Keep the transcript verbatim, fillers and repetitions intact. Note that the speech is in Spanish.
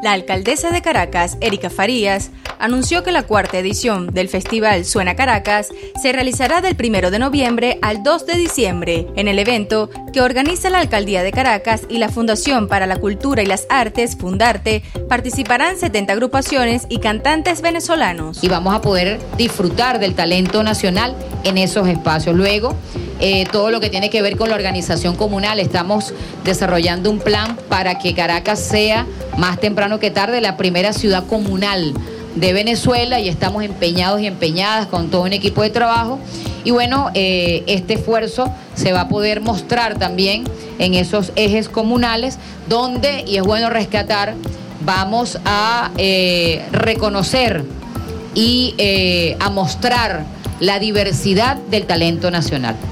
La alcaldesa de Caracas, Erika Farías, anunció que la cuarta edición del Festival Suena Caracas se realizará del primero de noviembre al dos de diciembre. En el evento, que organiza la Alcaldía de Caracas y la Fundación para la Cultura y las Artes, Fundarte, participarán setenta agrupaciones y cantantes venezolanos. Y vamos a poder disfrutar del talento nacional en esos espacios. Luego, eh, todo lo que tiene que ver con la organización comunal, estamos desarrollando un plan para que Caracas sea, más temprano que tarde, la primera ciudad comunal de Venezuela, y estamos empeñados y empeñadas con todo un equipo de trabajo. Y bueno, eh, este esfuerzo se va a poder mostrar también en esos ejes comunales donde, y es bueno rescatar, vamos a eh, reconocer y eh, a mostrar la diversidad del talento nacional.